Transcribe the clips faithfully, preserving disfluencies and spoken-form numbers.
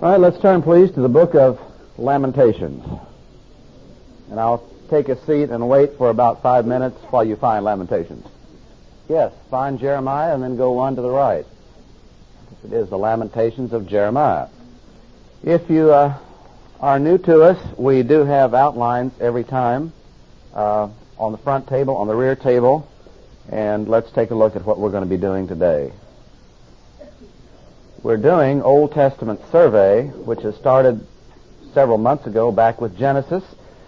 All right, let's turn, please, to the book of Lamentations. And I'll take a seat and wait for about five minutes while you find Lamentations. Yes, find Jeremiah and then go one to the right. It is the Lamentations of Jeremiah. If you uh, are new to us, we do have outlines every time uh, on the front table, on the rear table, and let's take a look at what we're going to be doing today. We're doing Old Testament survey, which has started several months ago back with Genesis,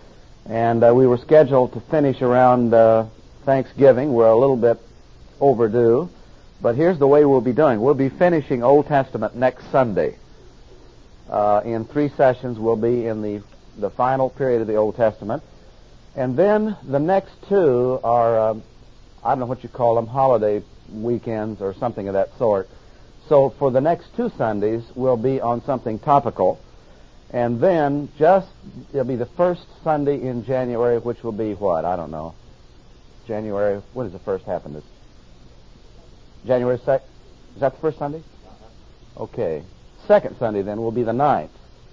and uh, we were scheduled to finish around uh, Thanksgiving. We're a little bit overdue, but here's the way we'll be doing. We'll be finishing Old Testament next Sunday. Uh, in three sessions, we'll be in the, the final period of the Old Testament, and then the next two are, uh, I don't know what you call them, holiday weekends or something of that sort. So for the next two Sundays, we'll be on something topical. And then just, it'll be the first Sunday in January, which will be what? I don't know. January, what is the first happen? This January second? Is that the first Sunday? Okay. Second Sunday then will be the ninth.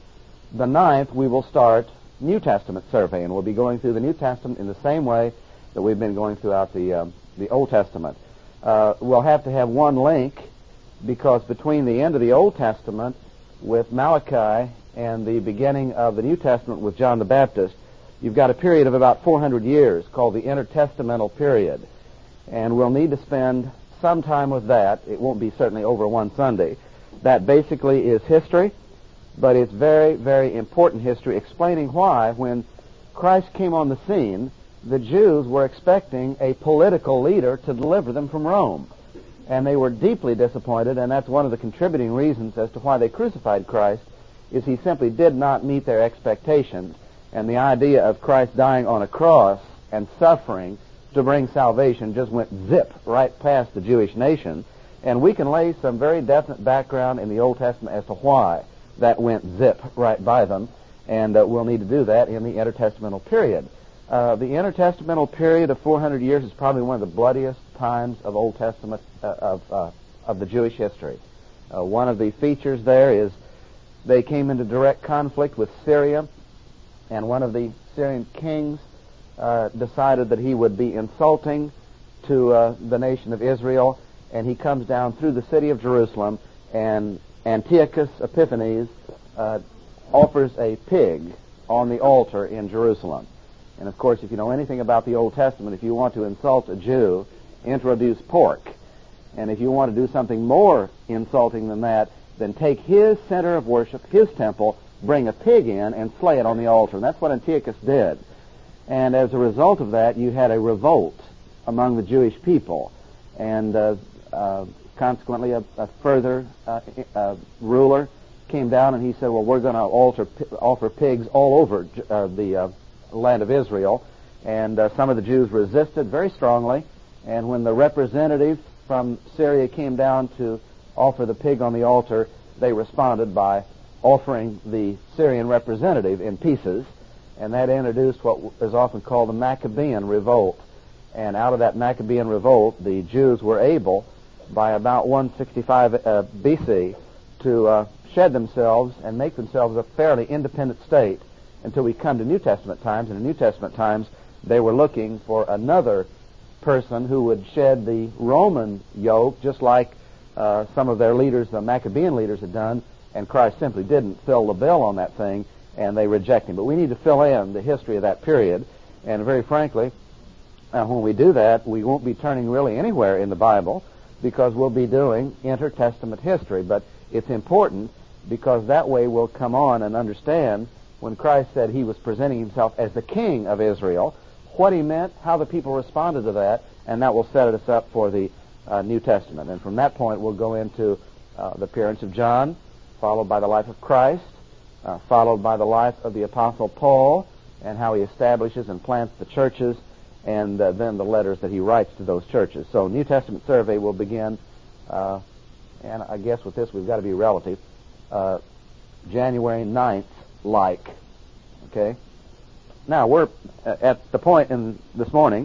The ninth, we will start New Testament survey, and we'll be going through the New Testament in the same way that we've been going throughout the, um, the Old Testament. Uh, we'll have to have one link, because between the end of the Old Testament with Malachi and the beginning of the New Testament with John the Baptist, you've got a period of about four hundred years called the intertestamental period. And we'll need to spend some time with that. It won't be certainly over one Sunday. That basically is history, but it's very, very important history, explaining why, when Christ came on the scene, the Jews were expecting a political leader to deliver them from Rome. And they were deeply disappointed, and that's one of the contributing reasons as to why they crucified Christ, is he simply did not meet their expectations. And the idea of Christ dying on a cross and suffering to bring salvation just went zip right past the Jewish nation. And we can lay some very definite background in the Old Testament as to why that went zip right by them, and uh, we'll need to do that in the intertestamental period. Uh, the intertestamental period of four hundred years is probably one of the bloodiest times of Old Testament, uh, of, uh, of the Jewish history. Uh, one of the features there is they came into direct conflict with Syria, and one of the Syrian kings uh, decided that he would be insulting to uh, the nation of Israel, and he comes down through the city of Jerusalem, and Antiochus Epiphanes uh, offers a pig on the altar in Jerusalem. And of course, if you know anything about the Old Testament, if you want to insult a Jew, introduce pork. And if you want to do something more insulting than that, then take his center of worship, his temple, bring a pig in and slay it on the altar. And that's what Antiochus did. And as a result of that, you had a revolt among the Jewish people. And uh, uh, consequently, a, a further uh, uh, ruler came down and he said, well, we're going to alter, offer pigs all over uh, the uh, land of Israel. And uh, some of the Jews resisted very strongly. And when the representative from Syria came down to offer the pig on the altar, they responded by offering the Syrian representative in pieces. And that introduced what is often called the Maccabean revolt. And out of that Maccabean revolt, the Jews were able, by about one sixty-five uh, B C, to uh, shed themselves and make themselves a fairly independent state until we come to New Testament times. And in New Testament times, they were looking for another person who would shed the Roman yoke, just like uh, some of their leaders, the Maccabean leaders, had done, and Christ simply didn't fill the bill on that thing, and they reject him. But we need to fill in the history of that period, and very frankly, uh, when we do that, we won't be turning really anywhere in the Bible, because we'll be doing intertestament history. But it's important, because that way we'll come on and understand when Christ said he was presenting himself as the King of Israel, what he meant, how the people responded to that, and that will set us up for the uh, New Testament. And from that point, we'll go into uh, the appearance of John, followed by the life of Christ, uh, followed by the life of the Apostle Paul, and how he establishes and plants the churches, and uh, then the letters that he writes to those churches. So New Testament survey will begin, uh, and I guess with this we've got to be relative, uh, January ninth, like. Okay? Now, we're at the point in this morning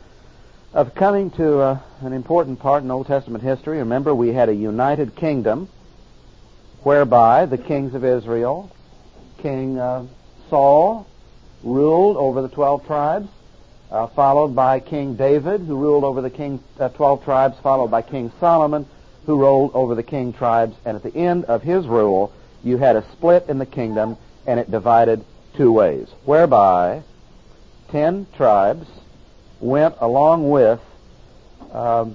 of coming to uh, an important part in Old Testament history. Remember, we had a united kingdom whereby the kings of Israel, King uh, Saul, ruled over the twelve tribes, uh, followed by King David, who ruled over the king, uh, twelve tribes, followed by King Solomon, who ruled over the king tribes. And at the end of his rule, you had a split in the kingdom, and it divided two ways, whereby ten tribes went along with um,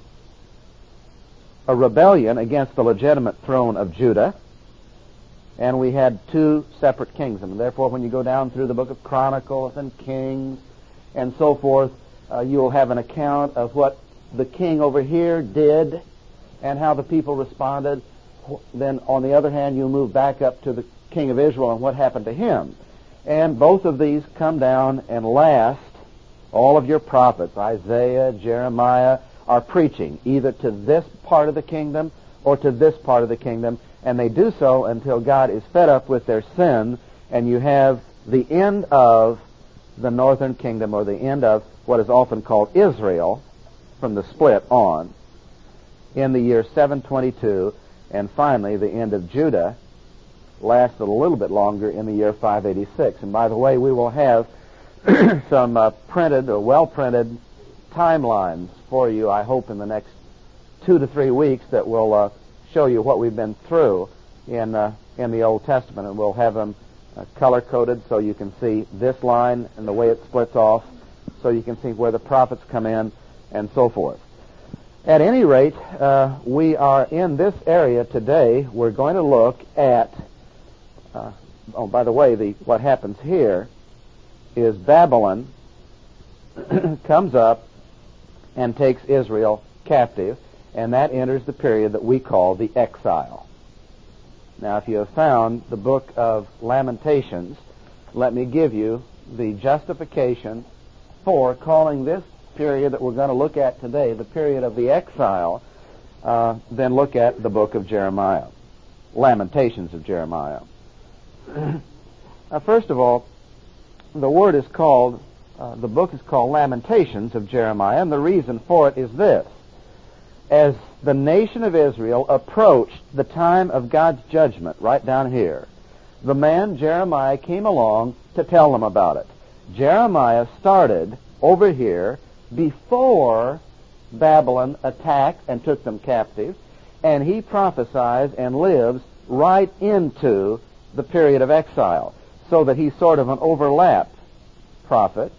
a rebellion against the legitimate throne of Judah, and we had two separate kingdoms. Therefore, when you go down through the book of Chronicles and Kings and so forth, uh, you will have an account of what the king over here did and how the people responded. Then, on the other hand, you move back up to the king of Israel and what happened to him. And both of these come down and last. All of your prophets, Isaiah, Jeremiah, are preaching either to this part of the kingdom or to this part of the kingdom, and they do so until God is fed up with their sin, and you have the end of the northern kingdom, or the end of what is often called Israel, from the split on, in the year seven twenty-two, and finally the end of Judah lasted a little bit longer in the year five eighty-six. And by the way, we will have some uh, printed or well-printed timelines for you, I hope, in the next two to three weeks that will uh, show you what we've been through in uh, in the Old Testament, and we'll have them uh, color-coded so you can see this line and the way it splits off, so you can see where the prophets come in, and so forth. At any rate, uh, we are in this area today. We're going to look at, uh, oh, by the way, the what happens here is Babylon comes up and takes Israel captive, and that enters the period that we call the exile. Now, if you have found the book of Lamentations, let me give you the justification for calling this period that we're going to look at today the period of the exile. Uh, then look at the book of Jeremiah, Lamentations of Jeremiah. Now, first of all, the word is called, uh, the book is called Lamentations of Jeremiah, and the reason for it is this. As the nation of Israel approached the time of God's judgment, right down here, the man Jeremiah came along to tell them about it. Jeremiah started over here before Babylon attacked and took them captive, and he prophesies and lives right into the period of exile, so that he's sort of an overlapped prophet,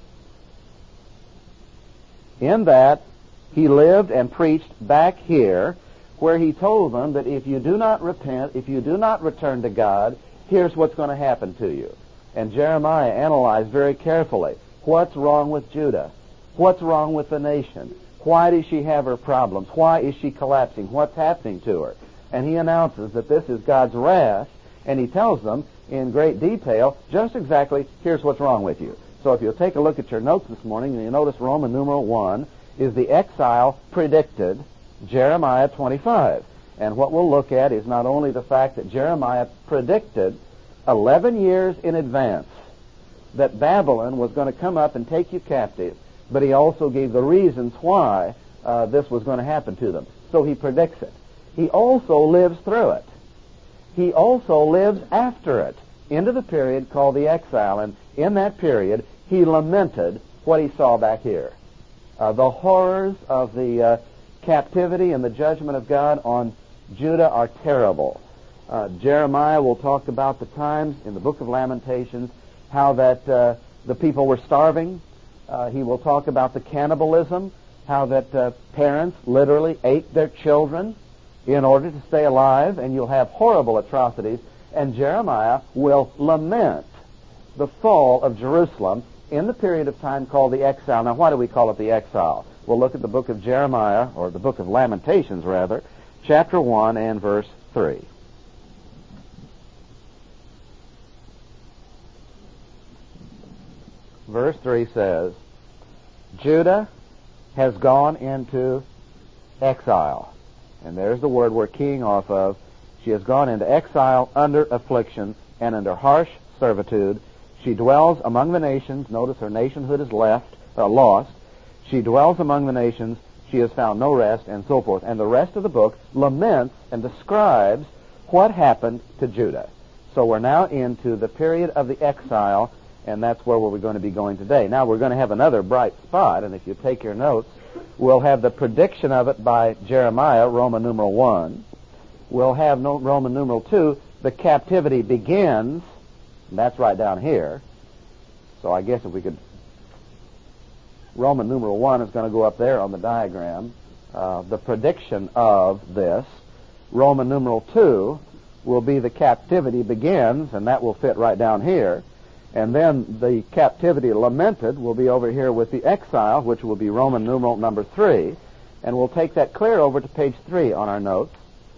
in that he lived and preached back here, where he told them that if you do not repent, if you do not return to God, here's what's going to happen to you. And Jeremiah analyzed very carefully what's wrong with Judah, what's wrong with the nation, why does she have her problems, why is she collapsing, what's happening to her. And he announces that this is God's wrath, and he tells them in great detail just exactly, here's what's wrong with you. So if you'll take a look at your notes this morning, and you notice Roman numeral one is the exile predicted, Jeremiah twenty-five. And what we'll look at is not only the fact that Jeremiah predicted eleven years in advance that Babylon was going to come up and take you captive, but he also gave the reasons why uh, this was going to happen to them. So he predicts it. He also lives through it. He also lives after it, into the period called the exile. And in that period, he lamented what he saw back here. Uh, the horrors of the uh, captivity and the judgment of God on Judah are terrible. Uh, Jeremiah will talk about the times in the book of Lamentations, how that uh, the people were starving. Uh, he will talk about the cannibalism, how that uh, parents literally ate their children in order to stay alive, and you'll have horrible atrocities. And Jeremiah will lament the fall of Jerusalem in the period of time called the exile. Now, why do we call it the exile? We'll look at the book of Jeremiah, or the book of Lamentations, rather, chapter one and verse three. Verse three says, Judah has gone into exile. And there's the word we're keying off of. She has gone into exile under affliction and under harsh servitude. She dwells among the nations. Notice her nationhood is left, uh, lost. She dwells among the nations. She has found no rest, and so forth. And the rest of the book laments and describes what happened to Judah. So we're now into the period of the exile, and that's where we're going to be going today. Now we're going to have another bright spot, and if you take your notes, we'll have the prediction of it by Jeremiah, Roman numeral one. We'll have no, Roman numeral two, the captivity begins, and that's right down here. So I guess if we could, Roman numeral one is going to go up there on the diagram. Uh, the prediction of this. Roman numeral two will be the captivity begins, and that will fit right down here. And then the captivity lamented will be over here with the exile, which will be Roman numeral number three. And we'll take that clear over to page three on our notes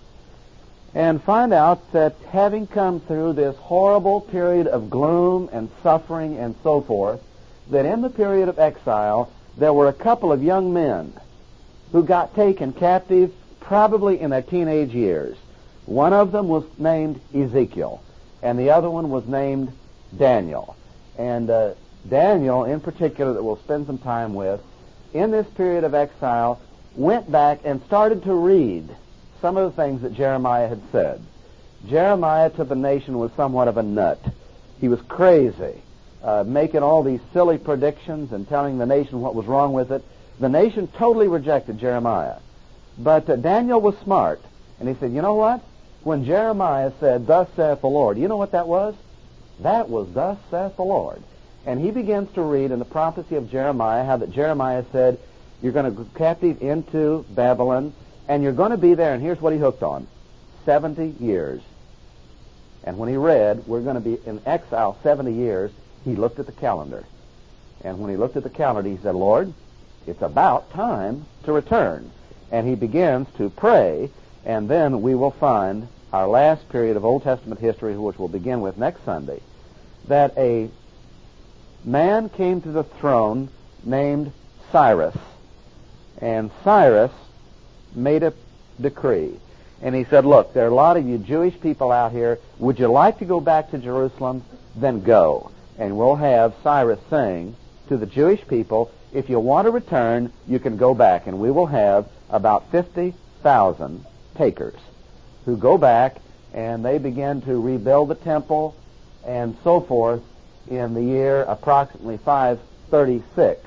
and find out that having come through this horrible period of gloom and suffering and so forth, that in the period of exile, there were a couple of young men who got taken captive probably in their teenage years. One of them was named Ezekiel, and the other one was named Daniel. And uh, Daniel, in particular, that we'll spend some time with, in this period of exile, went back and started to read some of the things that Jeremiah had said. Jeremiah to the nation was somewhat of a nut. He was crazy, uh, making all these silly predictions and telling the nation what was wrong with it. The nation totally rejected Jeremiah. But uh, Daniel was smart, and he said, you know what? When Jeremiah said, thus saith the Lord, you know what that was? That was thus saith the Lord. And he begins to read in the prophecy of Jeremiah how that Jeremiah said, you're going to go captive into Babylon, and you're going to be there, and here's what he hooked on, seventy years. And when he read, we're going to be in exile seventy years, he looked at the calendar. And when he looked at the calendar, he said, Lord, it's about time to return. And he begins to pray, and then we will find our last period of Old Testament history, which we'll begin with next Sunday, that a man came to the throne named Cyrus. And Cyrus made a decree. And he said, look, there are a lot of you Jewish people out here. Would you like to go back to Jerusalem? Then go. And we'll have Cyrus saying to the Jewish people, if you want to return, you can go back. And we will have about fifty thousand takers who go back, and they begin to rebuild the temple and so forth in the year approximately five thirty-six.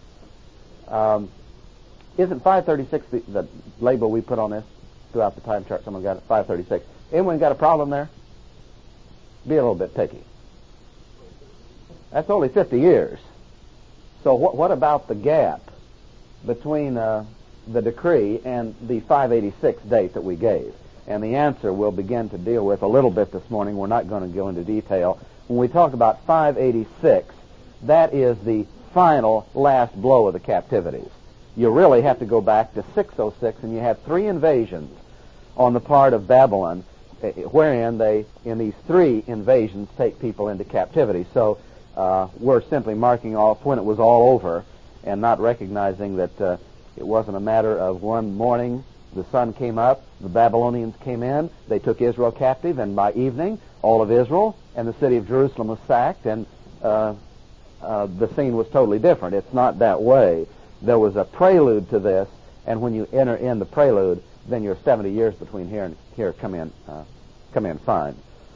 Um, isn't five thirty-six the, the label we put on this throughout the time chart? Someone got it, five thirty-six. Anyone got a problem there? Be a little bit picky. That's only fifty years. So what, what about the gap between uh, the decree and the five eighty-six date that we gave? And the answer we'll begin to deal with a little bit this morning. We're not going to go into detail. When we talk about five eighty-six, that is the final last blow of the captivities. You really have to go back to six oh six, and you have three invasions on the part of Babylon, wherein they, in these three invasions, take people into captivity. So uh, we're simply marking off when it was all over and not recognizing that uh, it wasn't a matter of one morning the sun came up, the Babylonians came in, they took Israel captive, and by evening, all of Israel and the city of Jerusalem was sacked, and uh, uh, the scene was totally different. It's not that way. There was a prelude to this, and when you enter in the prelude, then your seventy years between here and here come in, uh, come in fine.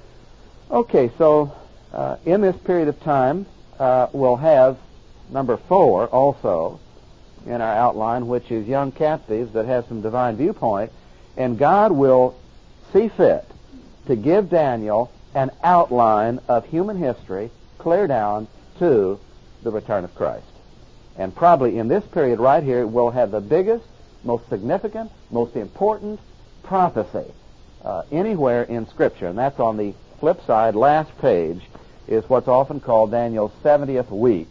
Okay, so uh, in this period of time, uh, we'll have number four also in our outline, which is young captives that have some divine viewpoint, and God will see fit to give Daniel an outline of human history clear down to the return of Christ. And probably in this period right here, we'll have the biggest, most significant, most important prophecy uh, anywhere in Scripture. And that's on the flip side, last page, is what's often called Daniel's seventieth week.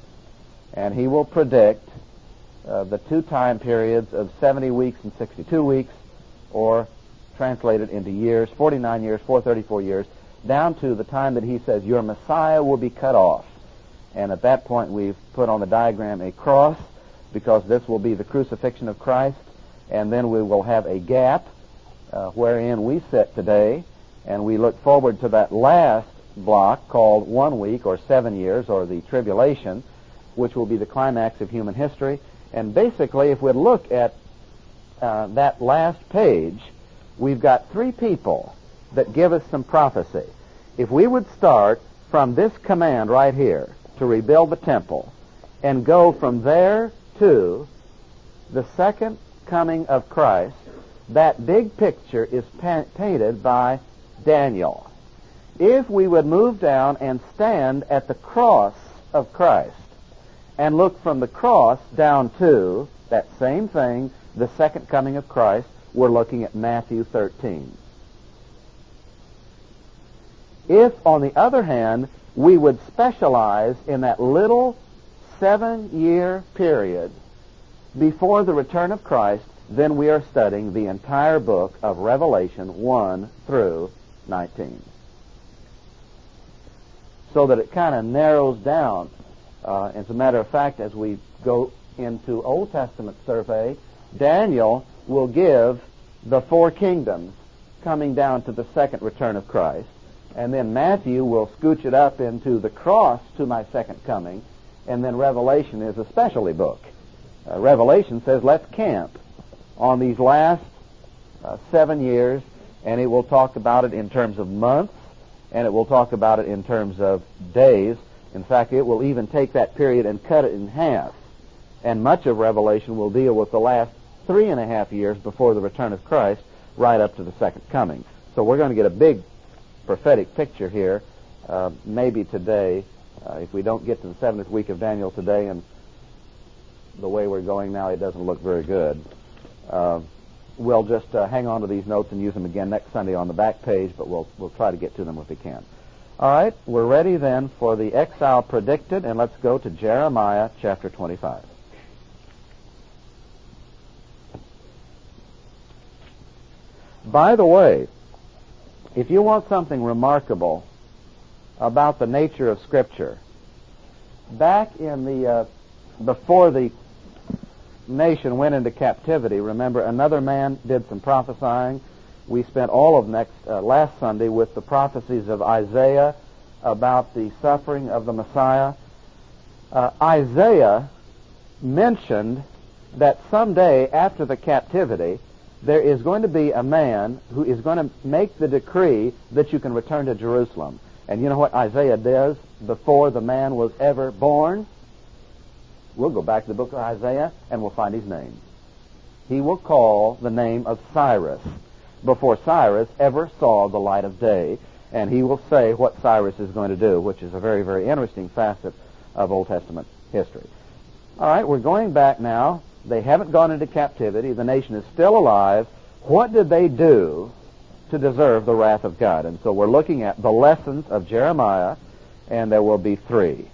And he will predict uh, the two time periods of seventy weeks and sixty-two weeks, or translated into years, forty-nine years, four hundred thirty-four years, down to the time that he says, your Messiah will be cut off. And at that point, we've put on the diagram a cross, because this will be the crucifixion of Christ. And then we will have a gap uh, wherein we sit today, and we look forward to that last block called one week or seven years, or the tribulation, which will be the climax of human history. And basically, if we look at uh, that last page, we've got three people that give us some prophecy. If we would start from this command right here to rebuild the temple and go from there to the second coming of Christ, that big picture is pa- painted by Daniel. If we would move down and stand at the cross of Christ and look from the cross down to that same thing, the second coming of Christ, we're looking at Matthew thirteen. If, on the other hand, we would specialize in that little seven-year period before the return of Christ, then we are studying the entire book of Revelation one through nineteen. So that it kind of narrows down. Uh, as a matter of fact, as we go into Old Testament survey, Daniel will give the four kingdoms coming down to the second return of Christ. And then Matthew will scooch it up into the cross to my second coming. And then Revelation is a specialty book. Uh, Revelation says, let's camp on these last uh, seven years, and it will talk about it in terms of months, and it will talk about it in terms of days. In fact, it will even take that period and cut it in half. And much of Revelation will deal with the last three and a half years before the return of Christ, right up to the second coming. So we're going to get a big prophetic picture here, uh, maybe today. Uh, if we don't get to the seventh week of Daniel today, and the way we're going now, it doesn't look very good. Uh, we'll just uh, hang on to these notes and use them again next Sunday on the back page, but we'll we'll try to get to them if we can. All right, we're ready then for the exile predicted, and let's go to Jeremiah chapter twenty-five. By the way, if you want something remarkable about the nature of Scripture, back in the uh, before the nation went into captivity, remember, another man did some prophesying. We spent all of next uh, last Sunday with the prophecies of Isaiah about the suffering of the Messiah. Uh, Isaiah mentioned that someday after the captivity, there is going to be a man who is going to make the decree that you can return to Jerusalem. And you know what Isaiah does before the man was ever born? We'll go back to the book of Isaiah and we'll find his name. He will call the name of Cyrus before Cyrus ever saw the light of day. And he will say what Cyrus is going to do, which is a very, very interesting facet of Old Testament history. All right, we're going back now. They haven't gone into captivity. The nation is still alive. What did they do to deserve the wrath of God? And so we're looking at the lessons of Jeremiah, and there will be three.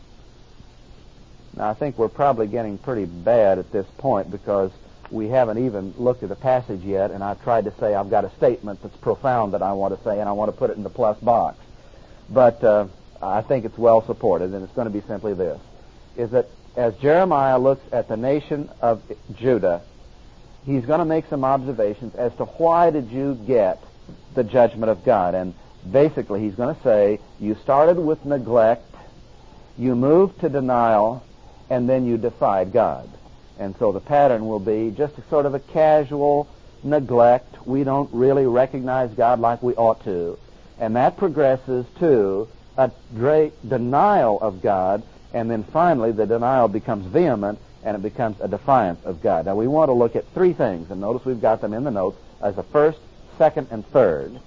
Now, I think we're probably getting pretty bad at this point because we haven't even looked at the passage yet, and I've tried to say I've got a statement that's profound that I want to say, and I want to put it in the plus box. But uh, I think it's well supported, and it's going to be simply this, is that as Jeremiah looks at the nation of Judah, he's going to make some observations as to why did you get the judgment of God. And basically he's going to say, you started with neglect, you moved to denial, and then you defied God. And so the pattern will be just a sort of a casual neglect. We don't really recognize God like we ought to. And that progresses to a great denial of God. And then finally, the denial becomes vehement, and it becomes a defiance of God. Now, we want to look at three things, and notice we've got them in the notes as a first, second, and third,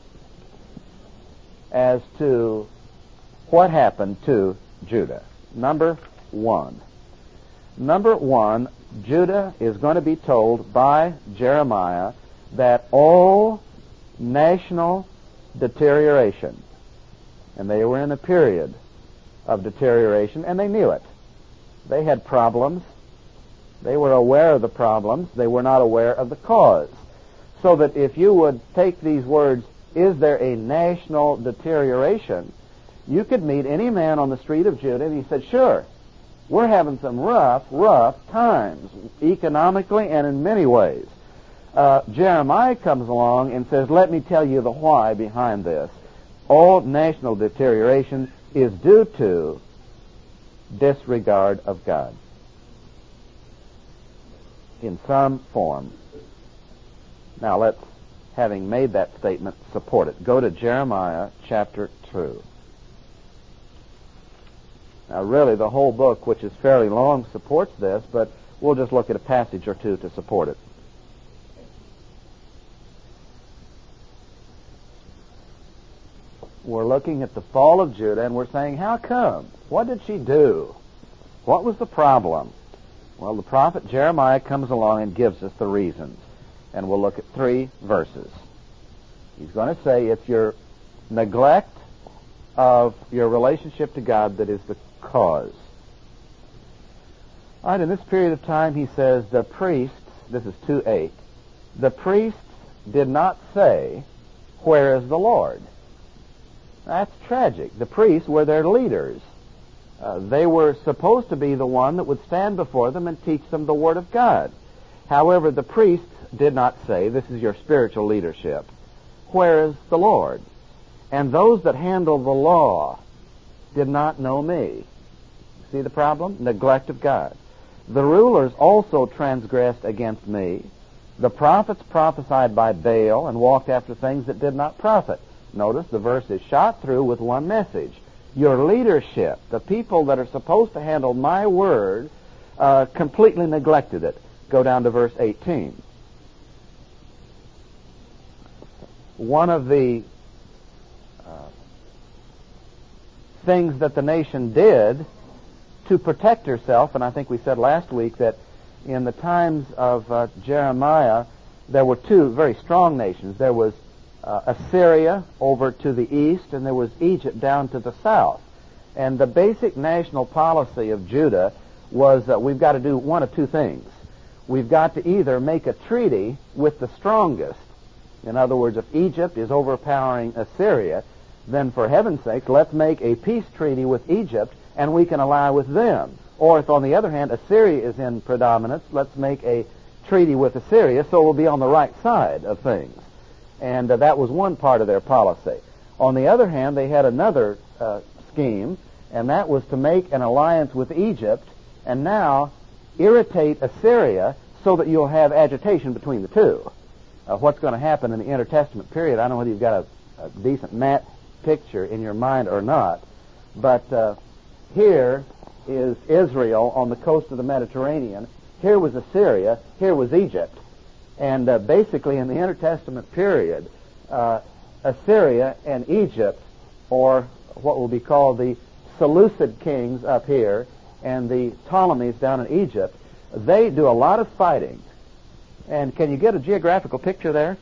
as to what happened to Judah. Number one. Number one, Judah is going to be told by Jeremiah that all national deterioration, and they were in a period of deterioration, and they knew it. They had problems. They were aware of the problems. They were not aware of the cause. So that if you would take these words, is there a national deterioration, you could meet any man on the street of Judah, and he said, sure, we're having some rough, rough times, economically and in many ways. Uh, Jeremiah comes along and says, let me tell you the why behind this. All national deterioration is due to disregard of God in some form. Now let's having made that statement, support it. Go to Jeremiah chapter two. Now, really, the whole book, which is fairly long, supports this, but we'll just look at a passage or two to support it. We're looking at the fall of Judah, and we're saying, how come? What did she do? What was the problem? Well, the prophet Jeremiah comes along and gives us the reasons. And we'll look at three verses. He's going to say it's your neglect of your relationship to God that is the cause. All right, in this period of time, he says, the priests, this is two eight, the priests did not say, where is the Lord? That's tragic. The priests were their leaders. Uh, they were supposed to be the one that would stand before them and teach them the Word of God. However, the priests did not say, this is your spiritual leadership, where is the Lord? And those that handle the law did not know me. See the problem? Neglect of God. The rulers also transgressed against me. The prophets prophesied by Baal and walked after things that did not profit. Notice the verse is shot through with one message. Your leadership, the people that are supposed to handle my word, uh, completely neglected it. Go down to verse eighteen. One of the uh, things that the nation did to protect herself, and I think we said last week that in the times of uh, Jeremiah, there were two very strong nations. There was uh, Assyria over to the east, and there was Egypt down to the south. And the basic national policy of Judah was that we've got to do one of two things. We've got to either make a treaty with the strongest. In other words, if Egypt is overpowering Assyria, then for heaven's sake, let's make a peace treaty with Egypt and we can ally with them. Or if, on the other hand, Assyria is in predominance, let's make a treaty with Assyria so we'll be on the right side of things. And uh, that was one part of their policy. On the other hand, they had another uh, scheme, and that was to make an alliance with Egypt and now irritate Assyria so that you'll have agitation between the two. Uh, what's going to happen in the intertestament period, I don't know whether you've got a, a decent map picture in your mind or not, but uh, here is Israel on the coast of the Mediterranean. Here was Assyria. Here was Egypt. And uh, basically in the intertestament period, uh, Assyria and Egypt, or what will be called the Seleucid kings up here and the Ptolemies down in Egypt, they do a lot of fighting. And can you get a geographical picture there?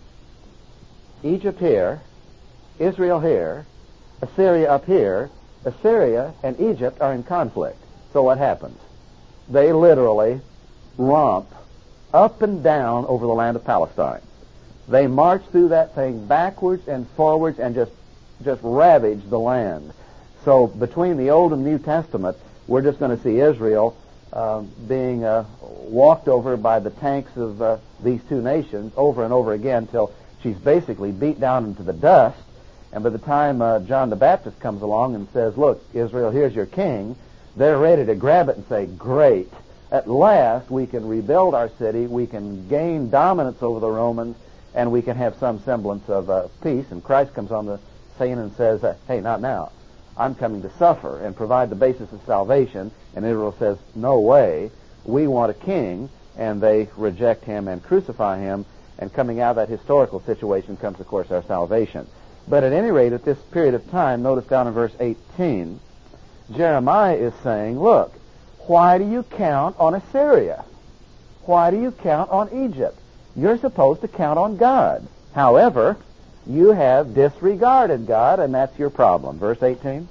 Egypt here, Israel here, Assyria up here. Assyria and Egypt are in conflict. So what happens? They literally romp up and down over the land of Palestine. They march through that thing backwards and forwards and just just ravage the land. So between the Old and New Testament, we're just going to see Israel uh, being uh, walked over by the tanks of uh, these two nations over and over again till she's basically beat down into the dust. And by the time uh, John the Baptist comes along and says, look, Israel, here's your king, they're ready to grab it and say, great. At last, we can rebuild our city, we can gain dominance over the Romans, and we can have some semblance of uh, peace. And Christ comes on the scene and says, uh, hey, not now. I'm coming to suffer and provide the basis of salvation. And Israel says, no way. We want a king. And they reject him and crucify him. And coming out of that historical situation comes, of course, our salvation. But at any rate, at this period of time, notice down in verse eighteen, Jeremiah is saying, look, why do you count on Assyria? Why do you count on Egypt? You're supposed to count on God. However, you have disregarded God, and that's your problem. Verse eighteen.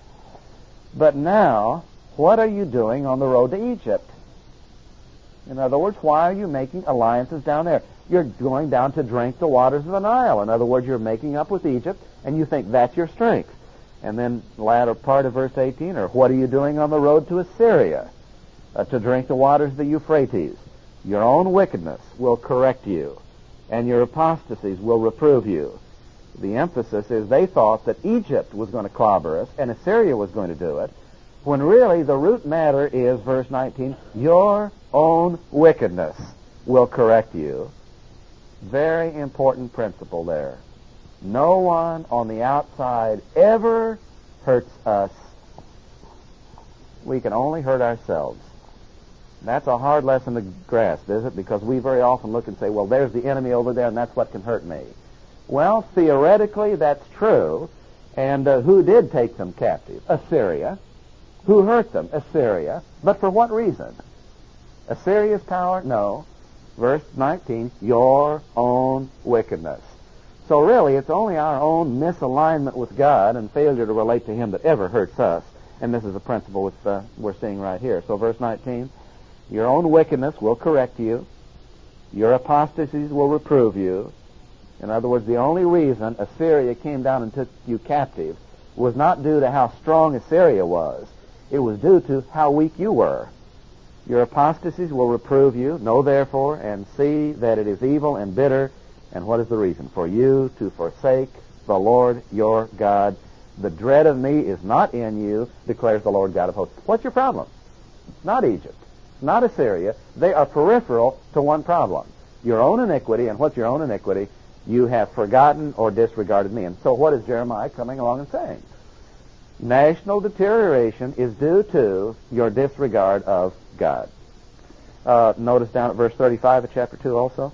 But now, what are you doing on the road to Egypt? In other words, why are you making alliances down there? You're going down to drink the waters of the Nile. In other words, you're making up with Egypt, and you think that's your strength. And then the latter part of verse eighteen, or what are you doing on the road to Assyria? Uh, to drink the waters of the Euphrates. Your own wickedness will correct you, and your apostasies will reprove you. The emphasis is they thought that Egypt was going to clobber us, and Assyria was going to do it, when really the root matter is, verse nineteen, your own wickedness will correct you, Very important principle there. No one on the outside ever hurts us. We can only hurt ourselves. That's a hard lesson to grasp, is it? Because we very often look and say, well, there's the enemy over there, and that's what can hurt me. Well, theoretically, that's true. And uh, who did take them captive? Assyria. Who hurt them? Assyria. But for what reason? Assyria's power? No. Verse nineteen, your own wickedness. So really, it's only our own misalignment with God and failure to relate to Him that ever hurts us. And this is a principle with, uh, we're seeing right here. So verse nineteen, your own wickedness will correct you. Your apostasies will reprove you. In other words, the only reason Assyria came down and took you captive was not due to how strong Assyria was. It was due to how weak you were. Your apostasies will reprove you. Know therefore and see that it is evil and bitter. And what is the reason? For you to forsake the Lord your God. The dread of me is not in you, declares the Lord God of hosts. What's your problem? Not Egypt. Not Assyria. They are peripheral to one problem. Your own iniquity. And what's your own iniquity? You have forgotten or disregarded me. And so what is Jeremiah coming along and saying? National deterioration is due to your disregard of God. Uh, notice down at verse thirty-five of chapter two also.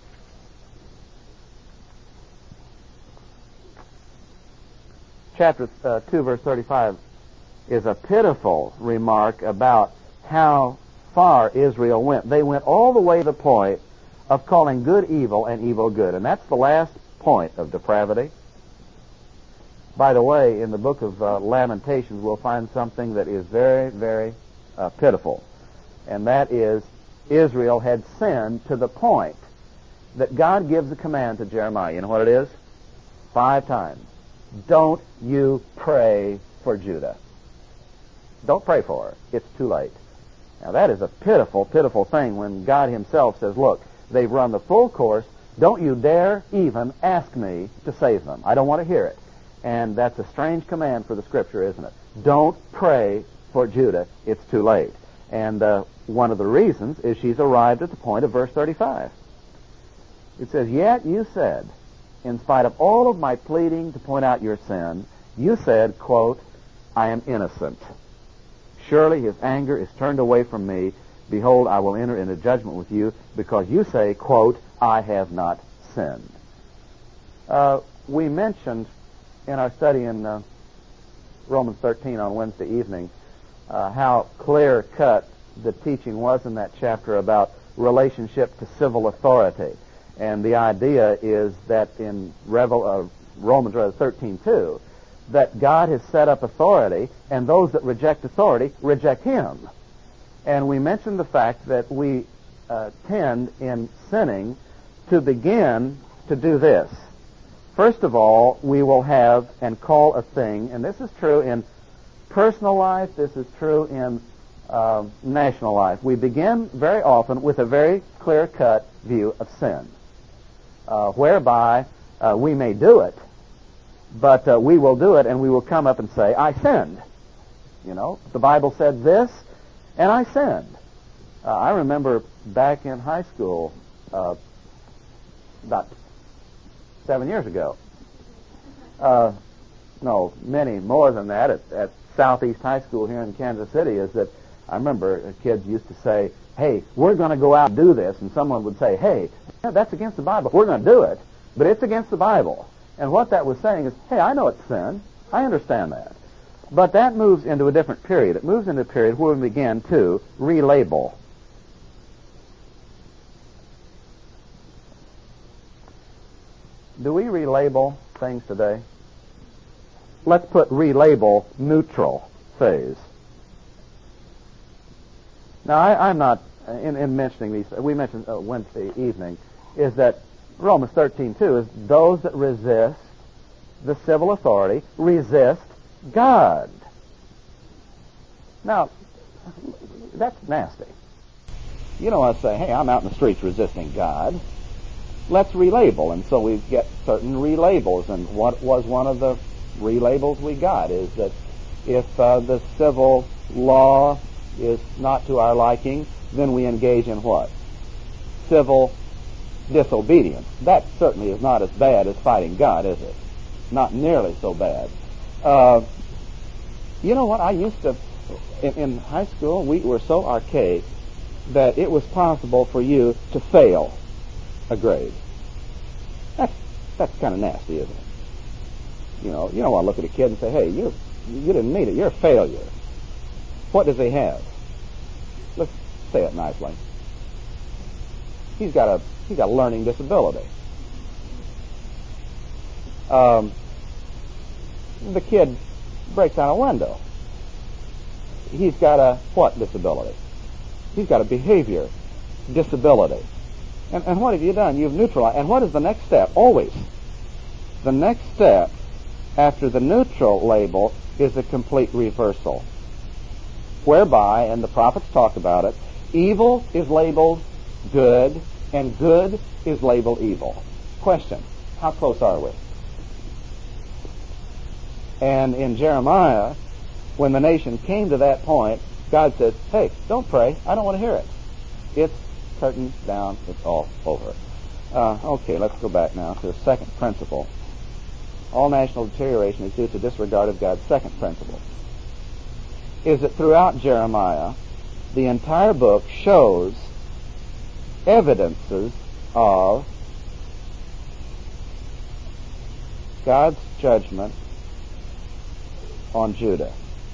Chapter uh, two, verse thirty-five is a pitiful remark about how far Israel went. They went all the way to the point of calling good evil and evil good. And that's the last point of depravity. By the way, in the book of uh, Lamentations, we'll find something that is very, very uh, pitiful. And that is, Israel had sinned to the point that God gives a command to Jeremiah. You know what it is? Five times. Don't you pray for Judah. Don't pray for her. It's too late. Now that is a pitiful, pitiful thing when God Himself says, look, they've run the full course. Don't you dare even ask me to save them. I don't want to hear it. And that's a strange command for the Scripture, isn't it? Don't pray for Judah. It's too late. And uh, one of the reasons is she's arrived at the point of verse thirty-five. It says, yet you said, in spite of all of my pleading to point out your sin, you said, quote, I am innocent. Surely His anger is turned away from me. Behold, I will enter into judgment with you, because you say, quote, I have not sinned. Uh, we mentioned in our study in uh, Romans thirteen on Wednesday evening uh, how clear-cut the teaching was in that chapter about relationship to civil authority. And the idea is that in Revel, uh, Romans rather thirteen two, that God has set up authority, and those that reject authority reject Him. And we mentioned the fact that we uh, tend in sinning to begin to do this. First of all, we will have and call a thing, and this is true in personal life, this is true in uh, national life. We begin very often with a very clear-cut view of sin, uh, whereby uh, we may do it, but uh, we will do it and we will come up and say, I sinned. You know, the Bible said this, and I sinned. Uh, I remember back in high school, uh, about seven years ago. Uh, no, many more than that at, at Southeast High School here in Kansas City, is that I remember kids used to say, hey, we're going to go out and do this, and someone would say, hey, that's against the Bible. We're going to do it, but it's against the Bible. And what that was saying is, hey, I know it's sin. I understand that. But that moves into a different period. It moves into a period where we begin to relabel. Do we relabel things today? Let's put relabel neutral phase. Now, I, I'm not, in, in mentioning these, we mentioned uh, Wednesday evening, is that Romans thirteen two is those that resist the civil authority resist God. Now, that's nasty. You don't want to say, hey, I'm out in the streets resisting God. Let's relabel. And so we get certain relabels. And what was one of the relabels we got is that if uh, the civil law is not to our liking, then we engage in what? Civil disobedience. That certainly is not as bad as fighting God, is it? Not nearly so bad. Uh, you know what? I used to, in, in high school, we were so archaic that it was possible for you to fail a grade. That's that's kind of nasty, isn't it? You know, you don't want to look at a kid and say, "Hey, you you didn't meet it. You're a failure." What does he have? Let's say it nicely. He's got a he's got a learning disability. Um, the kid breaks out a window. He's got a what disability? He's got a behavior disability. And, and what have you done? You've neutralized. And what is the next step? Always. The next step after the neutral label is a complete reversal, whereby, and the prophets talk about it, evil is labeled good and good is labeled evil. Question, how close are we? And in Jeremiah, when the nation came to that point, God says, hey, don't pray. I don't want to hear it. It's curtains down. It's all over. Uh, okay, let's go back now to the second principle. All national deterioration is due to disregard of God's second principle. Is that throughout Jeremiah, the entire book shows evidences of God's judgment on Judah.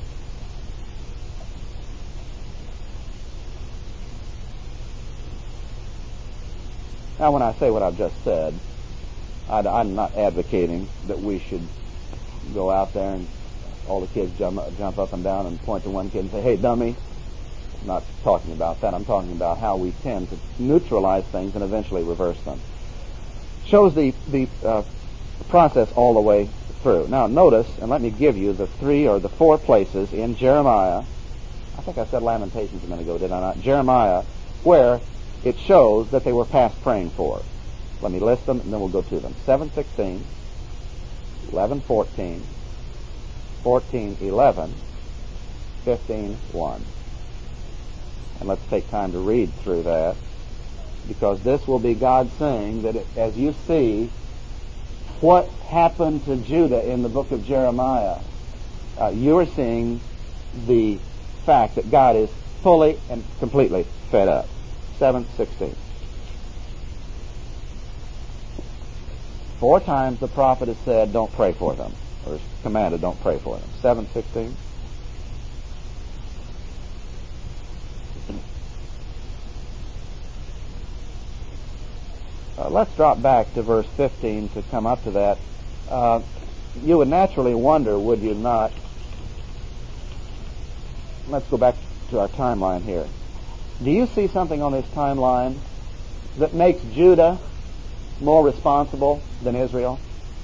Now, when I say what I've just said, I, I'm not advocating that we should go out there and all the kids jump, jump up and down and point to one kid and say, hey, dummy. I'm not talking about that. I'm talking about how we tend to neutralize things and eventually reverse them. Shows the, the uh, process all the way through. Now, notice, and let me give you the three or the four places in Jeremiah. I think I said Lamentations a minute ago, did I not? Jeremiah, where it shows that they were past praying for. Let me list them, and then we'll go to them. seven sixteen, eleven fourteen, fourteen eleven, fifteen one. And let's take time to read through that, because this will be God saying that it, as you see what happened to Judah in the book of Jeremiah, uh, you are seeing the fact that God is fully and completely fed up. seven sixteen. Four times the prophet has said, don't pray for them, or is commanded, don't pray for them. seven sixteen. Uh, let's drop back to verse fifteen to come up to that. Uh, you would naturally wonder, would you not? Let's go back to our timeline here. Do you see something on this timeline that makes Judah more responsible than Israel?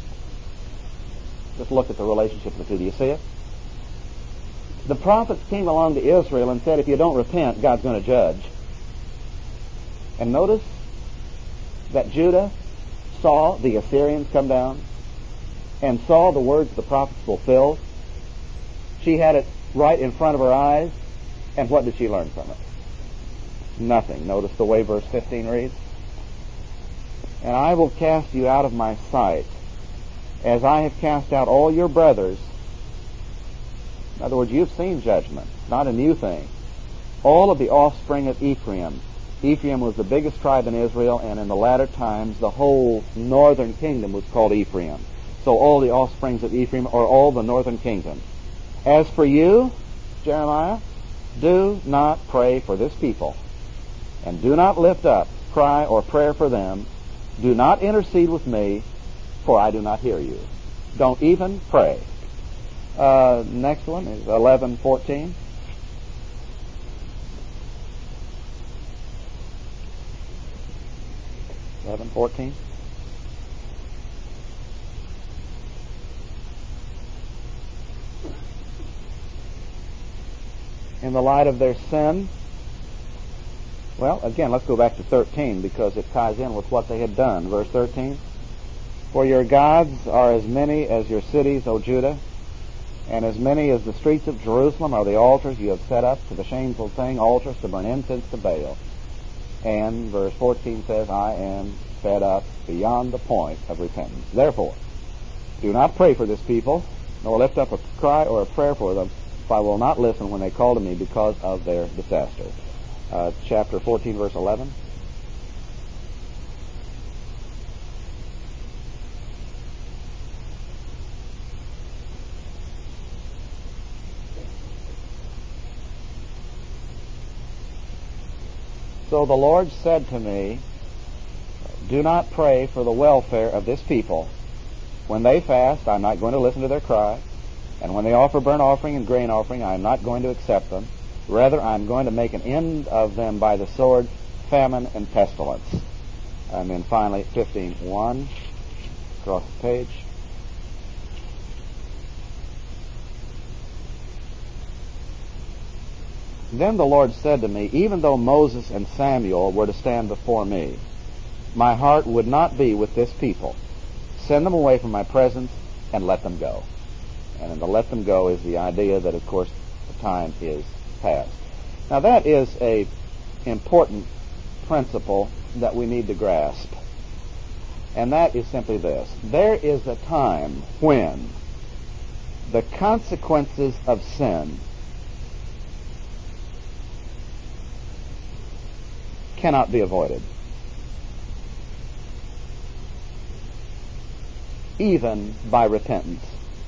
Just look at the relationship of the two. Do you see it? The prophets came along to Israel and said, if you don't repent, God's going to judge. And notice that Judah saw the Assyrians come down and saw the words of the prophets fulfilled. She had it right in front of her eyes, and what did she learn from it? Nothing. Notice the way verse fifteen reads. And I will cast you out of my sight, as I have cast out all your brothers. In other words, you've seen judgment, not a new thing. All of the offspring of Ephraim. Ephraim was the biggest tribe in Israel, and in the latter times, the whole northern kingdom was called Ephraim. So all the offsprings of Ephraim are all the northern kingdom. As for you, Jeremiah, do not pray for this people, and do not lift up cry or prayer for them. Do not intercede with me, for I do not hear you. Don't even pray. Uh, next one is eleven fourteen. eleven fourteen. In the light of their sin. Well, again, let's go back to thirteen, because it ties in with what they had done. Verse thirteen. For your gods are as many as your cities, O Judah, and as many as the streets of Jerusalem are the altars you have set up to the shameful thing, altars to burn incense to Baal. And verse fourteen says, I am fed up beyond the point of repentance. Therefore, do not pray for this people, nor lift up a cry or a prayer for them, for I will not listen when they call to me because of their disaster. Uh, chapter fourteen, verse eleven. So the Lord said to me, do not pray for the welfare of this people. When they fast, I'm not going to listen to their cry. And when they offer burnt offering and grain offering, I'm not going to accept them. Rather, I'm going to make an end of them by the sword, famine, and pestilence. And then finally, fifteen one, across the page. Then the Lord said to me, even though Moses and Samuel were to stand before me, my heart would not be with this people. Send them away from my presence and let them go. And in the let them go is the idea that, of course, the time is past. Now that is a important principle that we need to grasp. And that is simply this. There is a time when the consequences of sin cannot be avoided, even by repentance.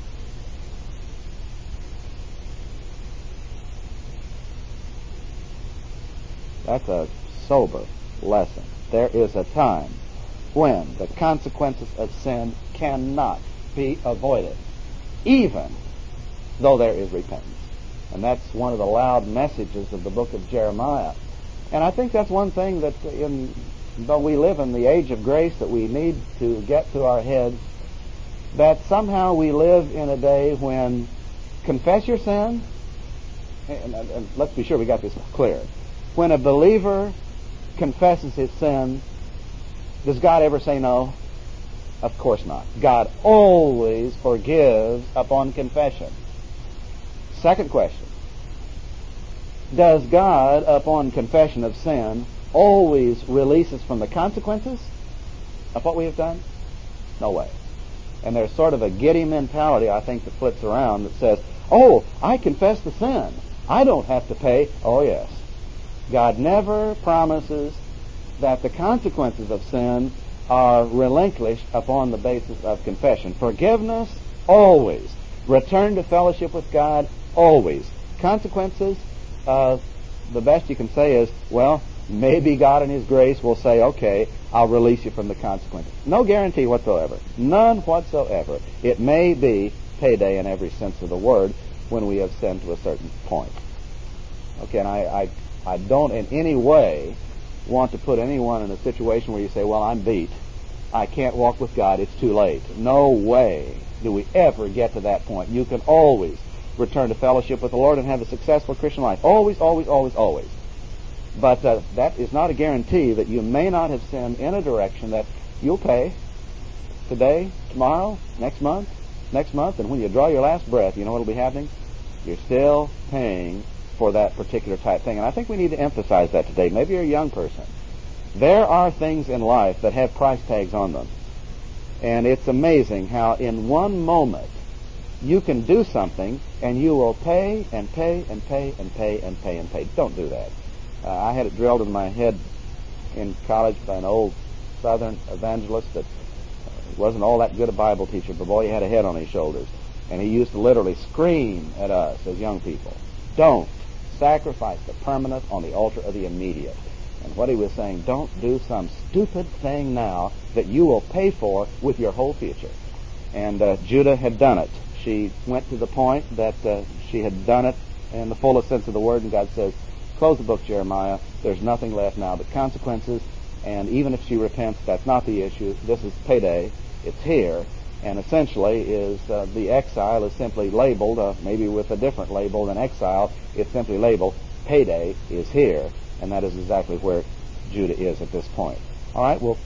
That's a sober lesson. There is a time when the consequences of sin cannot be avoided, even though there is repentance. And that's one of the loud messages of the book of Jeremiah. And I think that's one thing that, in, though we live in the age of grace, that we need to get to our heads, that somehow we live in a day when confess your sin, and, and, and let's be sure we got this clear. When a believer confesses his sin, does God ever say no? Of course not. God always forgives upon confession. Second question. Does God, upon confession of sin, always release us from the consequences of what we have done? No way. And there's sort of a giddy mentality, I think, that flits around that says, oh, I confess the sin. I don't have to pay. Oh, yes. God never promises that the consequences of sin are relinquished upon the basis of confession. Forgiveness, always. Return to fellowship with God, always. Consequences, uh, the best you can say is, well, maybe God in His grace will say, okay, I'll release you from the consequences. No guarantee whatsoever. None whatsoever. It may be payday in every sense of the word when we have sinned to a certain point. Okay, and I, I, I don't in any way want to put anyone in a situation where you say, well, I'm beat. I can't walk with God. It's too late. No way do we ever get to that point. You can always return to fellowship with the Lord and have a successful Christian life. Always, always, always, always. But uh, that is not a guarantee that you may not have sinned in a direction that you'll pay today, tomorrow, next month, next month, and when you draw your last breath, you know what will be happening? You're still paying for that particular type thing. And I think we need to emphasize that today. Maybe you're a young person. There are things in life that have price tags on them. And it's amazing how in one moment you can do something and you will pay and pay and pay and pay and pay and pay. Don't do that. Uh, I had it drilled in my head in college by an old Southern evangelist that uh, wasn't all that good a Bible teacher, but boy, he had a head on his shoulders. And he used to literally scream at us as young people, don't sacrifice the permanent on the altar of the immediate. And what he was saying, don't do some stupid thing now that you will pay for with your whole future. And uh, Judah had done it. She went to the point that uh, she had done it in the fullest sense of the word, and God says, close the book, Jeremiah. There's nothing left now but consequences, and even if she repents, that's not the issue. This is payday. It's here, and essentially is uh, the exile is simply labeled, uh, maybe with a different label than exile. It's simply labeled payday is here, and that is exactly where Judah is at this point. All right, well,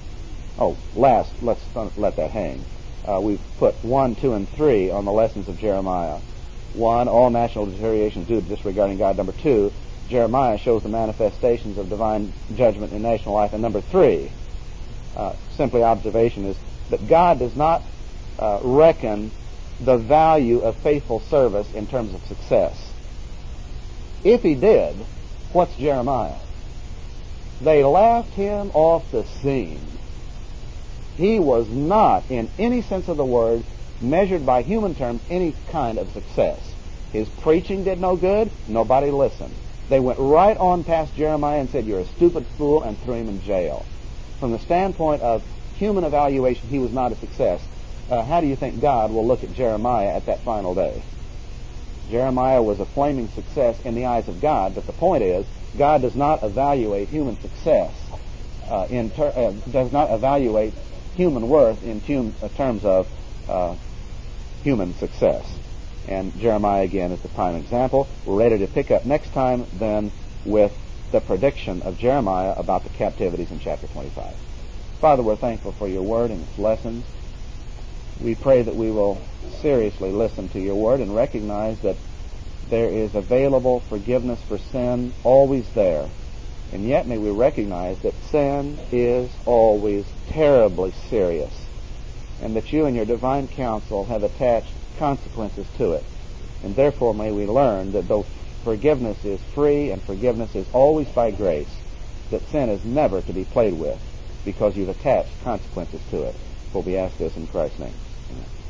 oh, last, let's let that hang. Uh, we've put one, two, and three on the lessons of Jeremiah. One, all national deterioration is due to disregarding God. Number two, Jeremiah shows the manifestations of divine judgment in national life. And number three, uh, simply observation is that God does not uh, reckon the value of faithful service in terms of success. If he did, what's Jeremiah? They laughed him off the scene. He was not, in any sense of the word, measured by human terms, any kind of success. His preaching did no good. Nobody listened. They went right on past Jeremiah and said, "You're a stupid fool," and threw him in jail. From the standpoint of human evaluation, he was not a success. Uh, how do you think God will look at Jeremiah at that final day? Jeremiah was a flaming success in the eyes of God, but the point is, God does not evaluate human success, uh, in ter- uh, does not evaluate human worth in tum- uh, terms of uh, human success. And Jeremiah, again, is the prime example. We're ready to pick up next time, then, with the prediction of Jeremiah about the captivities in chapter twenty-five. Father, we're thankful for your word and its lessons. We pray that we will seriously listen to your word and recognize that there is available forgiveness for sin always there. And yet may we recognize that sin is always terribly serious, and that you and your divine counsel have attached consequences to it. And therefore may we learn that though forgiveness is free and forgiveness is always by grace, that sin is never to be played with because you've attached consequences to it. For we ask this in Christ's name. Amen.